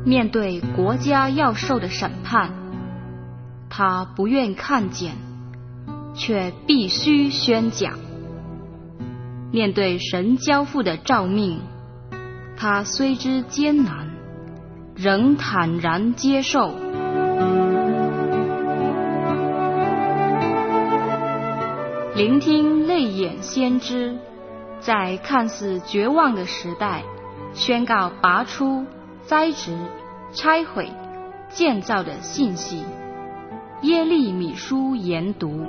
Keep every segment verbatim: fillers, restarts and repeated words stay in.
面对国家要受的审判，他不愿看见，却必须宣讲。面对神交付的召命，他虽知艰难，仍坦然接受。聆听泪眼先知，在看似绝望的时代，宣告拔出、栽植、拆毁、建造的信息。耶利米书研读。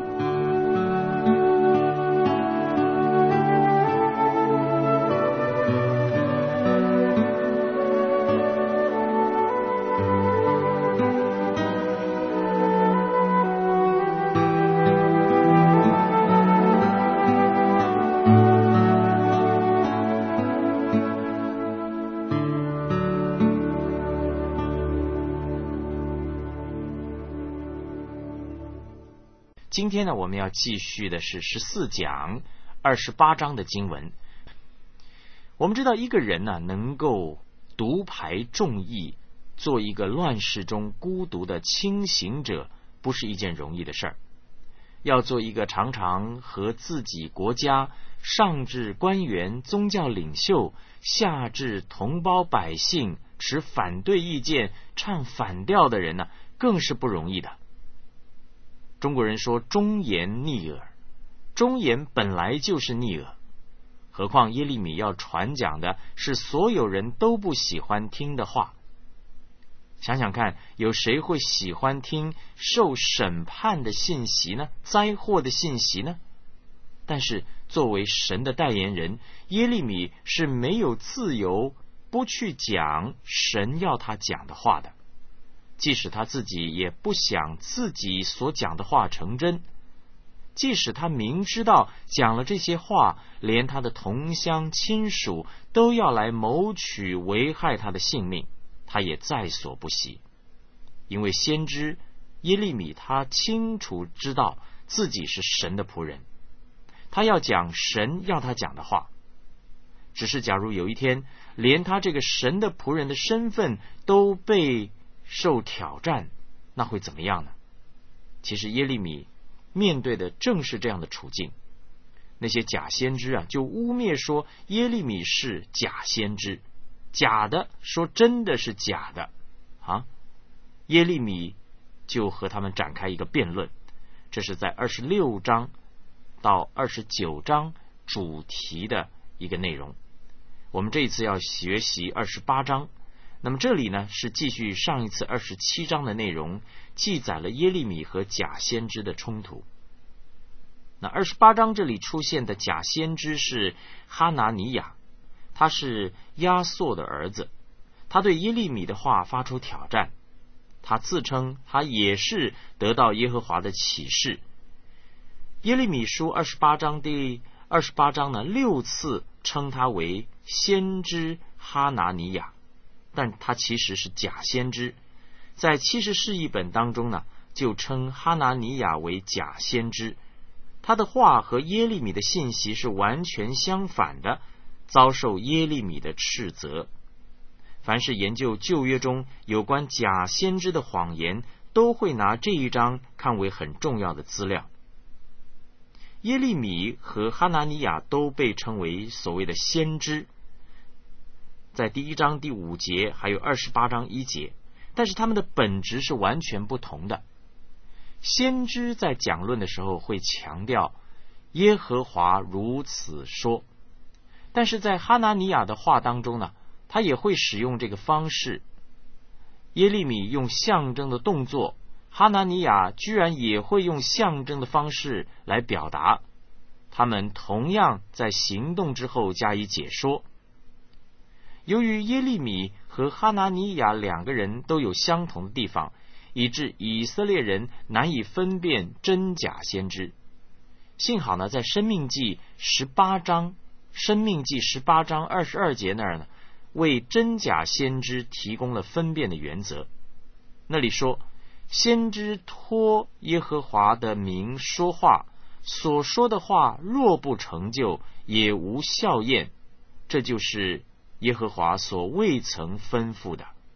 今天呢，我们要继续的是十四讲二十八章的经文。我们知道一个人呢，能够独排众议，做一个乱世中孤独的清行者，不是一件容易的事儿。要做一个常常和自己国家上至官员、宗教领袖，下至同胞百姓持反对意见、唱反调的人呢，更是不容易的。中国人说忠言逆耳，忠言本来就是逆耳，何况耶利米要传讲的是所有人都不喜欢听的话。想想看，有谁会喜欢听受审判的信息呢？灾祸的信息呢？但是作为神的代言人，耶利米是没有自由不去讲神要他讲的话的。即使他自己也不想自己所讲的话成真，即使他明知道讲了这些话，连他的同乡亲属都要来谋取危害他的性命，他也在所不惜。因为先知耶利米他清楚知道自己是神的仆人，他要讲神要他讲的话。只是假如有一天连他这个神的仆人的身份都被受挑战，那会怎么样呢？其实耶利米面对的正是这样的处境。那些假先知啊，就污蔑说耶利米是假先知，假的说真的是假的啊。耶利米就和他们展开一个辩论，这是在二十六章到二十九章主题的一个内容。我们这一次要学习二十八章。那么这里呢，是继续上一次二十七章的内容，记载了耶利米和假先知的冲突。那二十八章这里出现的假先知是哈拿尼亚，他是亚朔的儿子，他对耶利米的话发出挑战，他自称他也是得到耶和华的启示。耶利米书二十八章第二十八章呢，六次称他为先知哈拿尼亚，但他其实是假先知。在七十士译本当中呢，就称哈拿尼亚为假先知。他的话和耶利米的信息是完全相反的，遭受耶利米的斥责。凡是研究旧约中有关假先知的谎言，都会拿这一章看为很重要的资料。耶利米和哈拿尼亚都被称为所谓的先知，在第一章第五节还有二十八章一节，但是他们的本质是完全不同的。先知在讲论的时候会强调耶和华如此说，但是在哈拿尼亚的话当中呢，他也会使用这个方式。耶利米用象征的动作，哈拿尼亚居然也会用象征的方式来表达，他们同样在行动之后加以解说。由于耶利米和哈拿尼亚两个人都有相同的地方，以致以色列人难以分辨真假先知。幸好呢，在申命记十八章申命记十八章二十二节那儿呢，为真假先知提供了分辨的原则。那里说，先知托耶和华的名说话，所说的话若不成就，也无效验，这就是耶和华所未曾吩咐的。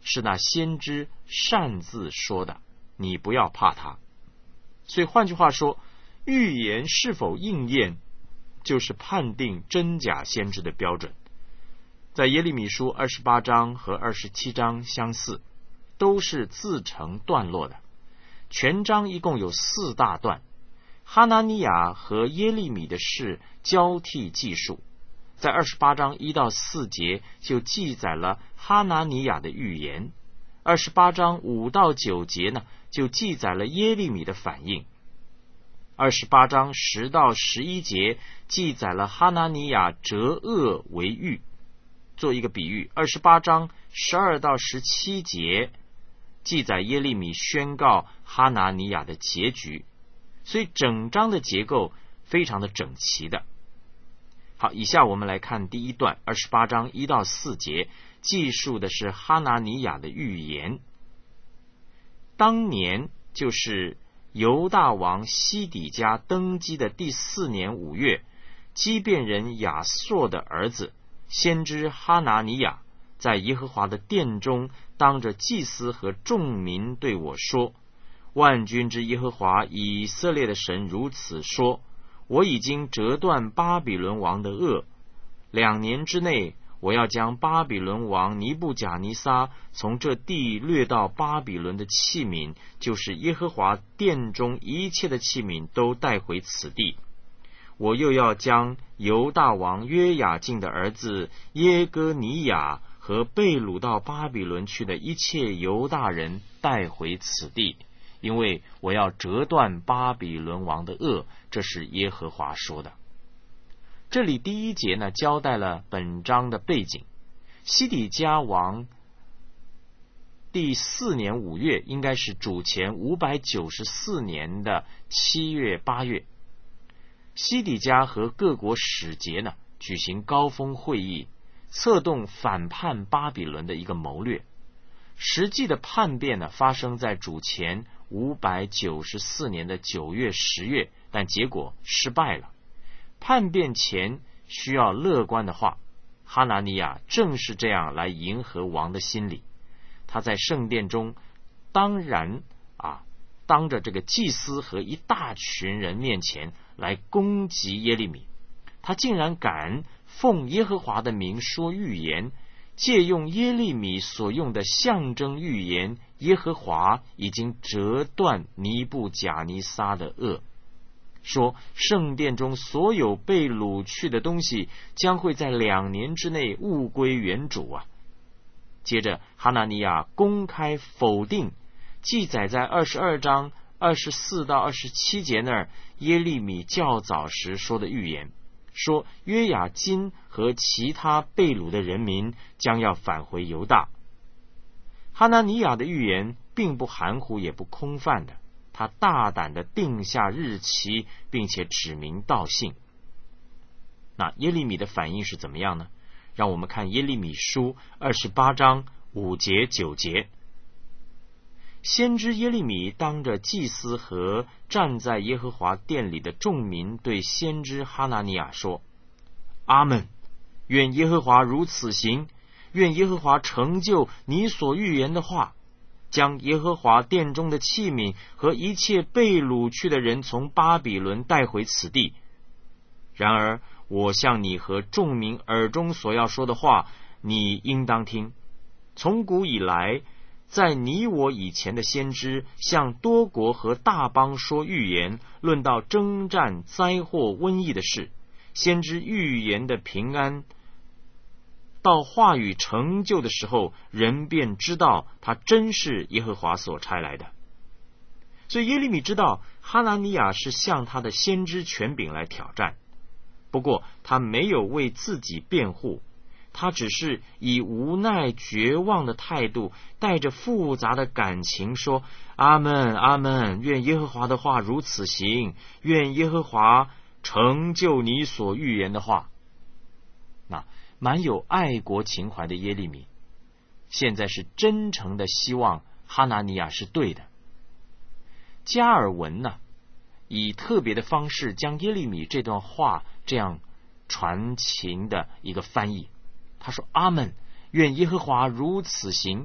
是那先知擅自说的，你不要怕他。所以换句话说，预言是否应验，就是判定真假先知的标准。在耶利米书二十八章和二十七章相似，都是自成段落的。全章一共有四大段，哈拿尼亚和耶利米的事交替记述。在二十八章一到四节就记载了哈拿尼亚的预言，二十八章五到九节呢就记载了耶利米的反应，二十八章十到十一节记载了哈拿尼亚折恶为喻。做一个比喻，二十八章十二到十七节记载耶利米宣告哈拿尼亚的结局，所以整章的结构非常的整齐的。好，以下我们来看第一段，二十八章一到四节，记述的是哈拿尼亚的预言。当年就是犹大王西底家登基的第四年五月，基遍人亚朔的儿子先知哈拿尼亚在耶和华的殿中当着祭司和众民对我说，万军之耶和华以色列的神如此说，我已经折断巴比伦王的轭，两年之内我要将巴比伦王尼布甲尼撒从这地掠到巴比伦的器皿，就是耶和华殿中一切的器皿都带回此地。我又要将犹大王约雅敬的儿子耶哥尼雅和被掳到巴比伦去的一切犹大人带回此地，因为我要折断巴比伦王的轭，这是耶和华说的。这里第一节呢，交代了本章的背景。西底家王第四年五月，应该是主前五百九十四年的七月八月，西底家和各国使节呢举行高峰会议，策动反叛巴比伦的一个谋略。实际的叛变呢，发生在主前五百九十四年的九月、十月，但结果失败了。叛变前需要乐观的话，哈拿尼亚正是这样来迎合王的心理。他在圣殿中，当然啊，当着这个祭司和一大群人面前来攻击耶利米。他竟然敢奉耶和华的名说预言，借用耶利米所用的象征预言，耶和华已经折断尼布甲尼撒的轭，说圣殿中所有被掳去的东西将会在两年之内物归原主啊。接着哈拿尼亚公开否定记载在二十二章二十四到二十七节那儿耶利米较早时说的预言，说约雅金和其他被掳的人民将要返回犹大。哈拿尼亚的预言并不含糊也不空泛的，他大胆的定下日期，并且指明道姓。那耶利米的反应是怎么样呢？让我们看耶利米书二十八章五节九节。先知耶利米当着祭司和站在耶和华殿里的众民对先知哈拿尼亚说，阿们，愿耶和华如此行，愿耶和华成就你所预言的话，将耶和华殿中的器皿和一切被掳去的人从巴比伦带回此地。然而我向你和众民耳中所要说的话，你应当听。从古以来，在你我以前的先知向多国和大邦说预言，论到征战、灾祸、瘟疫的事，先知预言的平安，到话语成就的时候，人便知道他真是耶和华所差来的。所以耶利米知道哈拿尼亚是向他的先知权柄来挑战，不过他没有为自己辩护，他只是以无奈绝望的态度，带着复杂的感情说，阿们阿们，愿耶和华的话如此行，愿耶和华成就你所预言的话。那满有爱国情怀的耶利米现在是真诚的希望哈拿尼亚是对的。加尔文呢，以特别的方式将耶利米这段话这样传情的一个翻译，他说，阿们，愿耶和华如此行，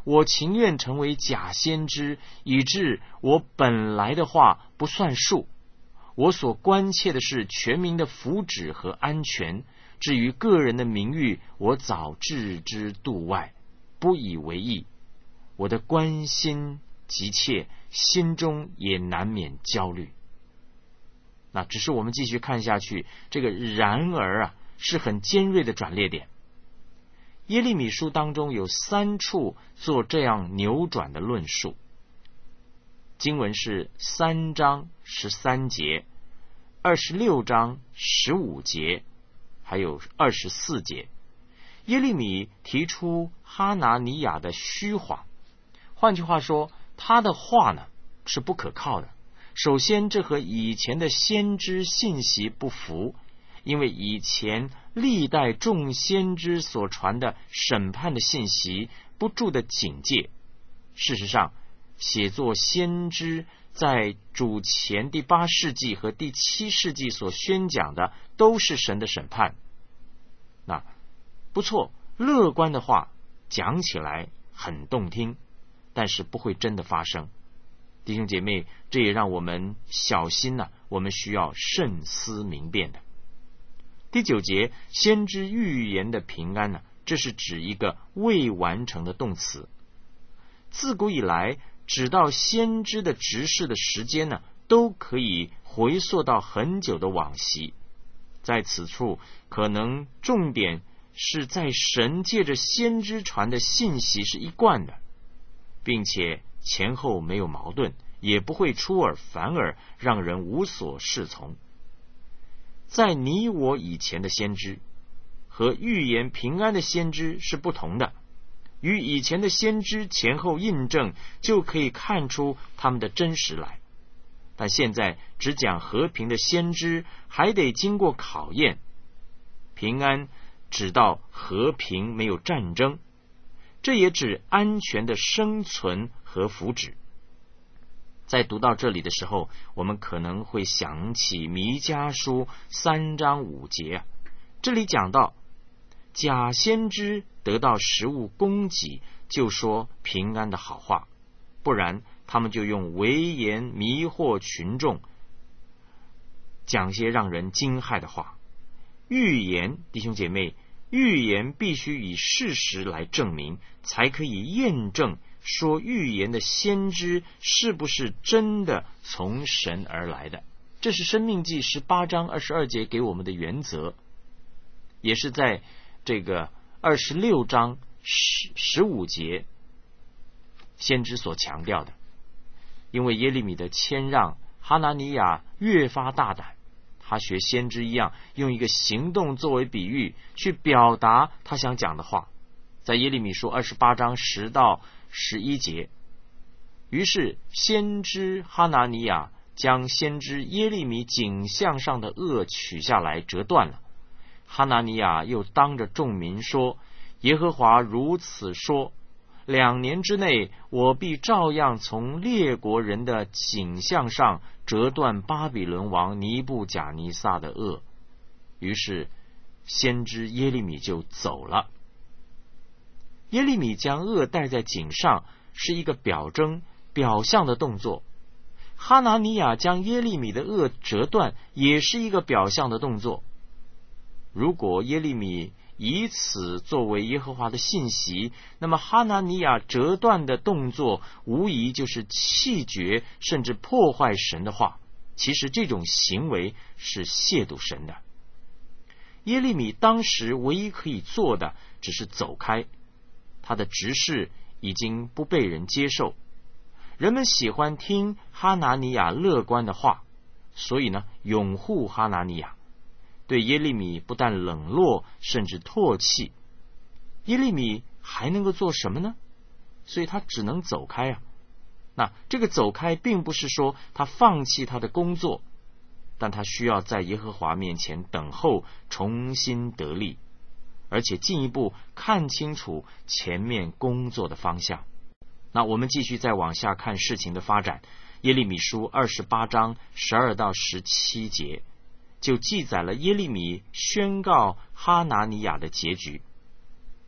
我情愿成为假先知，以致我本来的话不算数。我所关切的是全民的福祉和安全，至于个人的名誉，我早置之度外，不以为意。我的关心急切，心中也难免焦虑。那只是我们继续看下去，这个然而啊，是很尖锐的转捩点。耶利米书当中有三处做这样扭转的论述。经文是三章十三节、二十六章十五节，还有二十四节。耶利米提出哈拿尼亚的虚谎，换句话说，他的话呢是不可靠的。首先，这和以前的先知信息不符，因为以前历代众先知所传的审判的信息不住的警戒。事实上，写作先知在主前第八世纪和第七世纪所宣讲的都是神的审判。那不错，乐观的话讲起来很动听，但是不会真的发生。弟兄姐妹，这也让我们小心呢、啊、我们需要慎思明辨的。第九节，先知预言的平安呢、啊，这是指一个未完成的动词。自古以来，指到先知的执事的时间呢，都可以回溯到很久的往昔。在此处，可能重点是在神借着先知传的信息是一贯的，并且前后没有矛盾，也不会出尔反尔，让人无所适从。在你我以前的先知和预言平安的先知是不同的，与以前的先知前后印证，就可以看出他们的真实来。但现在只讲和平的先知，还得经过考验。平安指到和平，没有战争，这也指安全的生存和福祉。在读到这里的时候，我们可能会想起弥迦书三章五节，这里讲到假先知得到食物供给，就说平安的好话，不然他们就用危言迷惑群众，讲些让人惊骇的话。预言，弟兄姐妹，预言必须以事实来证明，才可以验证说预言的先知是不是真的从神而来的。这是申命记十八章二十二节给我们的原则，也是在这个二十六章十五节先知所强调的。因为耶利米的谦让，哈拿尼亚越发大胆，他学先知一样，用一个行动作为比喻，去表达他想讲的话。在耶利米书二十八章十到十一节，于是先知哈拿尼亚将先知耶利米颈项上的轭取下来折断了。哈拿尼亚又当着众民说，耶和华如此说，两年之内，我必照样从列国人的颈项上折断巴比伦王尼布甲尼撒的轭。于是先知耶利米就走了。耶利米将轭戴在颈上是一个表征表象的动作，哈拿尼亚将耶利米的轭折断也是一个表象的动作。如果耶利米以此作为耶和华的信息，那么哈拿尼亚折断的动作无疑就是弃绝甚至破坏神的话。其实这种行为是亵渎神的。耶利米当时唯一可以做的只是走开，他的执事已经不被人接受，人们喜欢听哈拿尼亚乐观的话，所以呢，拥护哈拿尼亚，对耶利米不但冷落，甚至唾弃。耶利米还能够做什么呢？所以他只能走开啊。那这个走开并不是说他放弃他的工作，但他需要在耶和华面前等候，重新得力，而且进一步看清楚前面工作的方向。那我们继续再往下看事情的发展。耶利米书二十八章十二到十七节就记载了耶利米宣告哈拿尼亚的结局。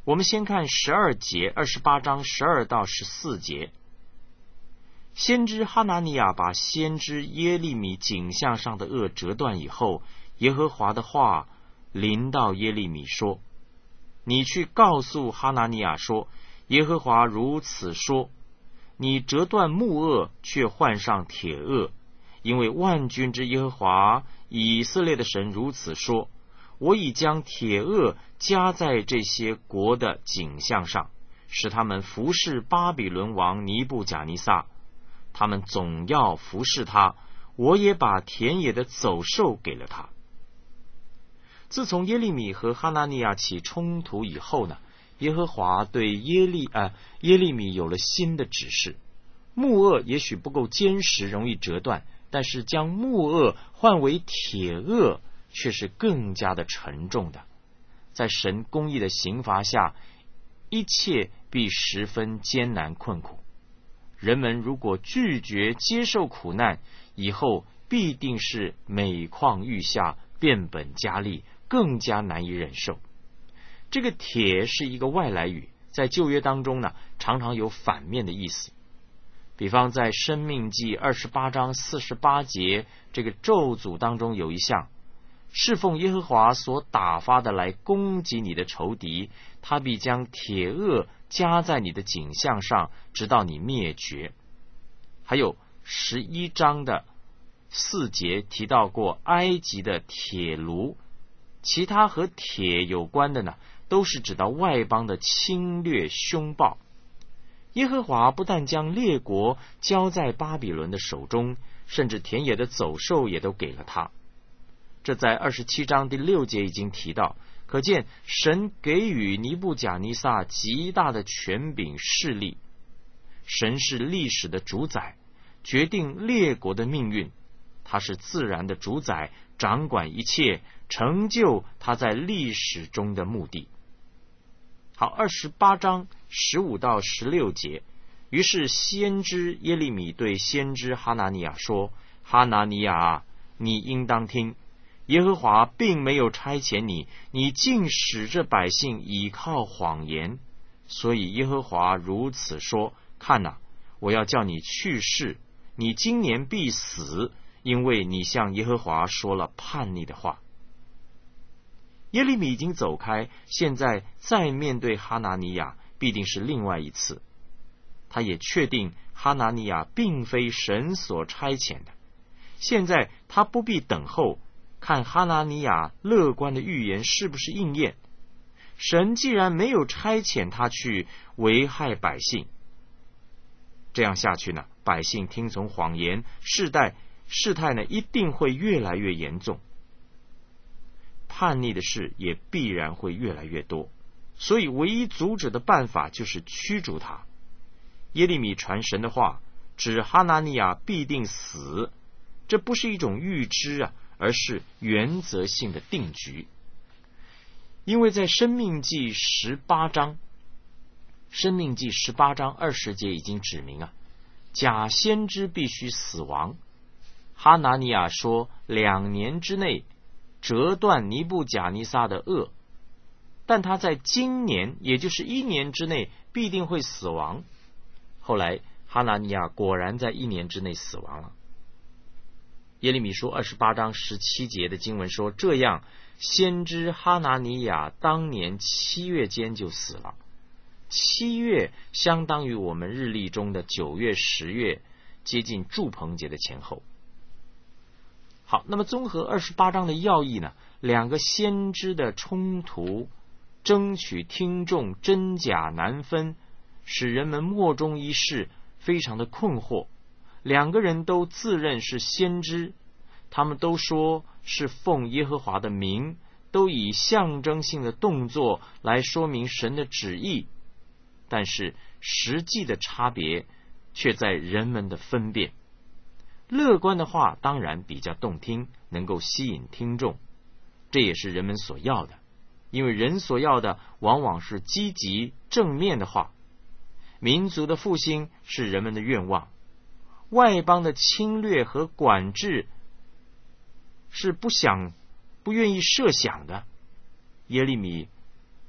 我们先看十二节，二十八章十二到十四节。先知哈拿尼亚把先知耶利米颈项上的轭折断以后，耶和华的话临到耶利米说：你去告诉哈拿尼亚说，耶和华如此说，你折断木轭，却换上铁轭，因为万军之耶和华以色列的神如此说，我已将铁轭加在这些国的颈项上，使他们服侍巴比伦王尼布甲尼撒，他们总要服侍他，我也把田野的走兽给了他。自从耶利米和哈拿尼亚起冲突以后呢，耶和华对耶利啊、呃、耶利米有了新的指示。木轭也许不够坚实，容易折断，但是将木轭换为铁轭却是更加的沉重的。在神公义的刑罚下，一切必十分艰难困苦。人们如果拒绝接受苦难，以后必定是每况愈下，变本加厉，更加难以忍受。这个铁是一个外来语，在旧约当中呢，常常有反面的意思。比方在申命记二十八章四十八节这个咒诅当中有一项，侍奉耶和华所打发的来攻击你的仇敌，他必将铁轭加在你的颈项上，直到你灭绝。还有十一章的四节提到过埃及的铁炉，其他和铁有关的呢，都是指到外邦的侵略凶暴。耶和华不但将列国交在巴比伦的手中，甚至田野的走兽也都给了他。这在二十七章第六节已经提到，可见神给予尼布甲尼撒极大的权柄势力。神是历史的主宰，决定列国的命运，他是自然的主宰，掌管一切，成就他在历史中的目的。好，二十八章十五到十六节，于是先知耶利米对先知哈拿尼亚说：哈拿尼亚啊，你应当听，耶和华并没有差遣你，你竟使这百姓倚靠谎言。所以耶和华如此说：看哪，我要叫你去世，你今年必死，因为你向耶和华说了叛逆的话。耶利米已经走开，现在再面对哈拿尼亚，必定是另外一次。他也确定哈拿尼亚并非神所差遣的，现在他不必等候，看哈拿尼亚乐观的预言是不是应验。神既然没有差遣他去危害百姓，这样下去呢，百姓听从谎言，世代事态呢一定会越来越严重，叛逆的事也必然会越来越多。所以唯一阻止的办法就是驱逐他。耶利米传神的话，指哈拿尼亚必定死，这不是一种预知啊，而是原则性的定局。因为在申命记十八章申命记十八章二十节已经指明啊，假先知必须死亡。哈拿尼亚说两年之内折断尼布甲尼撒的轭，但他在今年，也就是一年之内必定会死亡。后来哈拿尼亚果然在一年之内死亡了。耶利米书二十八章十七节的经文说，这样先知哈拿尼亚当年七月间就死了。七月相当于我们日历中的九月、十月，接近住棚节的前后。好，那么综合二十八章的要义呢，两个先知的冲突，争取听众真假难分，使人们莫衷一是，非常的困惑。两个人都自认是先知，他们都说是奉耶和华的名，都以象征性的动作来说明神的旨意，但是实际的差别却在人们的分辨。乐观的话当然比较动听，能够吸引听众，这也是人们所要的，因为人所要的往往是积极正面的话。民族的复兴是人们的愿望，外邦的侵略和管制是不想不愿意设想的。耶利米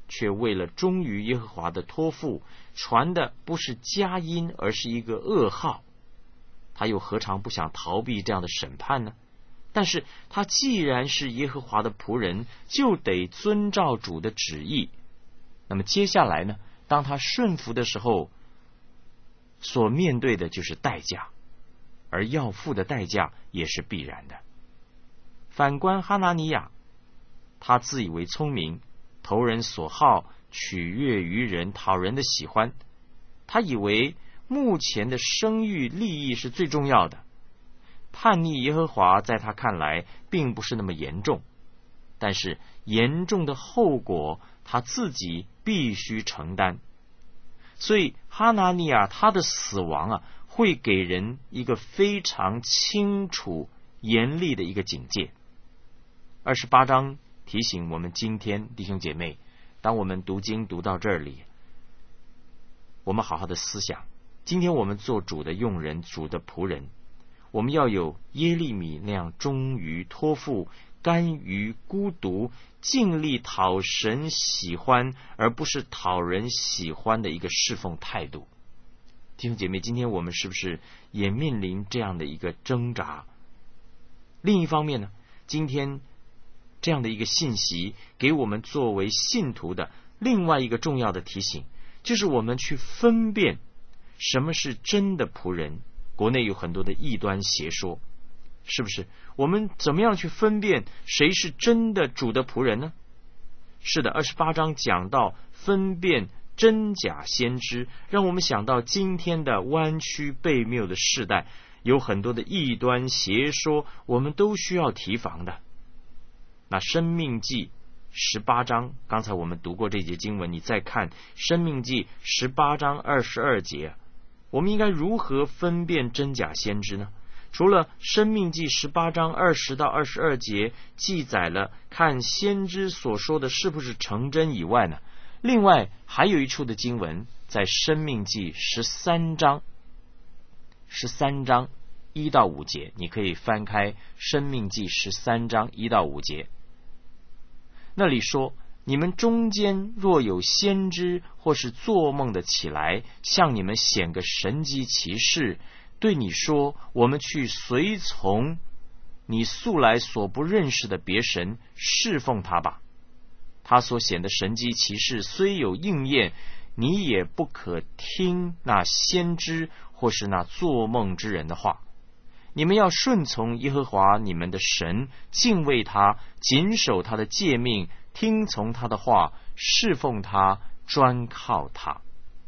却为了忠于耶和华的托付，传的不是佳音，而是一个噩耗。他又何尝不想逃避这样的审判呢？但是他既然是耶和华的仆人，就得遵照主的旨意。那么接下来呢，当他顺服的时候，所面对的就是代价，而要付的代价也是必然的。反观哈拿尼亚，他自以为聪明，投人所好，取悦于人，讨人的喜欢。他以为目前的声誉利益是最重要的，叛逆耶和华在他看来并不是那么严重，但是严重的后果他自己必须承担。所以哈拿尼亚他的死亡啊，会给人一个非常清楚严厉的一个警戒。二十八章提醒我们，今天弟兄姐妹，当我们读经读到这里，我们好好的思想，今天我们做主的用人，主的仆人，我们要有耶利米那样忠于托付，甘于孤独，尽力讨神喜欢，而不是讨人喜欢的一个侍奉态度。弟兄姐妹，今天我们是不是也面临这样的一个挣扎？另一方面呢，今天这样的一个信息给我们作为信徒的另外一个重要的提醒，就是我们去分辨什么是真的仆人。国内有很多的异端邪说，是不是？我们怎么样去分辨谁是真的主的仆人呢？是的，二十八章讲到分辨真假先知，让我们想到今天的弯曲悖谬的世代，有很多的异端邪说，我们都需要提防的。那申命记十八章，刚才我们读过这节经文，你再看申命记十八章二十二节，我们应该如何分辨真假先知呢？除了申命记十八章二十到二十二节记载了看先知所说的是不是成真以外呢，另外还有一处的经文在申命记十三章十三章一到五节，你可以翻开申命记十三章一到五节。那里说，你们中间若有先知或是做梦的起来，向你们显个神迹奇事，对你说，我们去随从你素来所不认识的别神，侍奉他吧。他所显的神迹奇事虽有应验，你也不可听那先知或是那做梦之人的话。你们要顺从耶和华你们的神，敬畏他，谨守他的诫命，听从他的话，侍奉他，专靠他。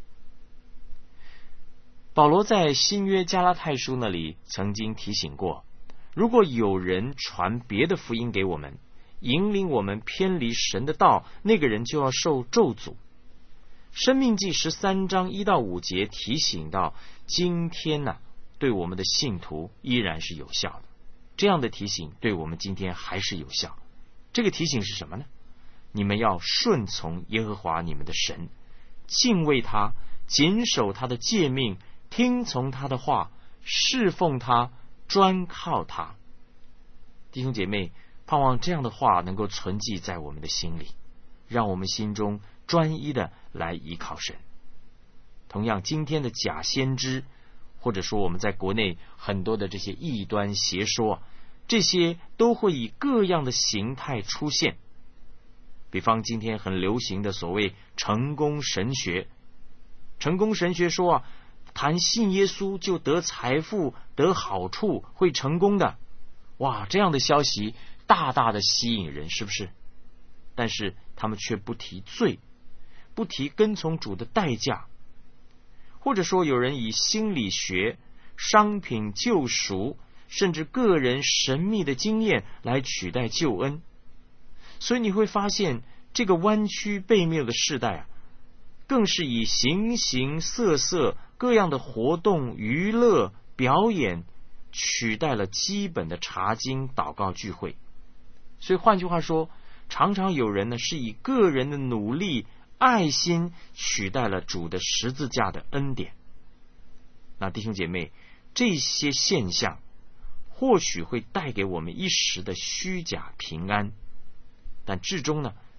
保罗在新约加拉太书那里曾经提醒过，如果有人传别的福音给我们，引领我们偏离神的道，那个人就要受咒诅。申命记十三章一到五节提醒到，今天呢、啊，对我们的信徒依然是有效的。这样的提醒对我们今天还是有效。这个提醒是什么呢？你们要顺从耶和华你们的神，敬畏他，谨守他的诫命，听从他的话，侍奉他，专靠他。弟兄姐妹，盼望这样的话能够存记在我们的心里，让我们心中专一的来依靠神。同样，今天的假先知，或者说我们在国内很多的这些异端邪说，这些都会以各样的形态出现。比方今天很流行的所谓成功神学，成功神学说啊，谈信耶稣就得财富、得好处，会成功的。哇，这样的消息大大的吸引人，是不是？但是他们却不提罪，不提跟从主的代价。或者说有人以心理学、商品救赎，甚至个人神秘的经验来取代救恩。所以你会发现，这个弯曲悖谬的世代啊，更是以形形色色各样的活动、娱乐、表演取代了基本的查经、祷告聚会。所以换句话说，常常有人呢是以个人的努力、爱心取代了主的十字架的恩典。那弟兄姐妹，这些现象或许会带给我们一时的虚假平安，但至终呢，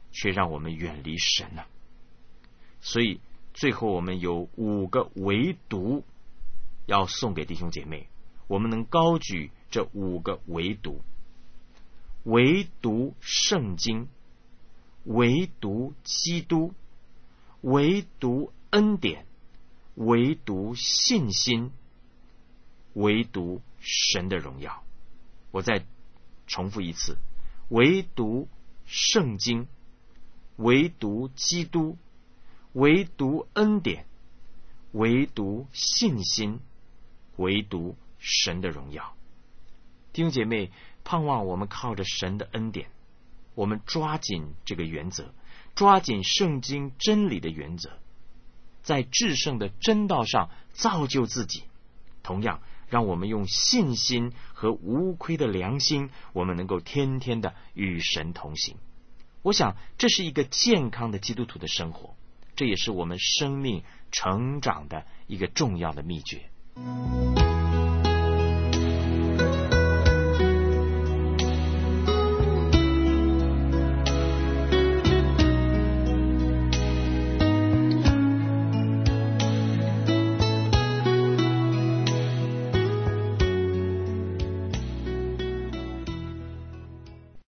却让我们远离神了。所以最后我们有五个唯独要送给弟兄姐妹，我们能高举这五个唯独：唯独圣经，唯独基督，唯独恩典，唯独信心，唯独神的荣耀。我再重复一次：唯独圣经，唯独基督，唯独恩典，唯独信心，唯独神的荣耀。弟兄姐妹，盼望我们靠着神的恩典，我们抓紧这个原则，抓紧圣经真理的原则，在至圣的真道上造就自己。同样，让我们用信心和无亏的良心，我们能够天天的与神同行。我想这是一个健康的基督徒的生活，这也是我们生命成长的一个重要的秘诀。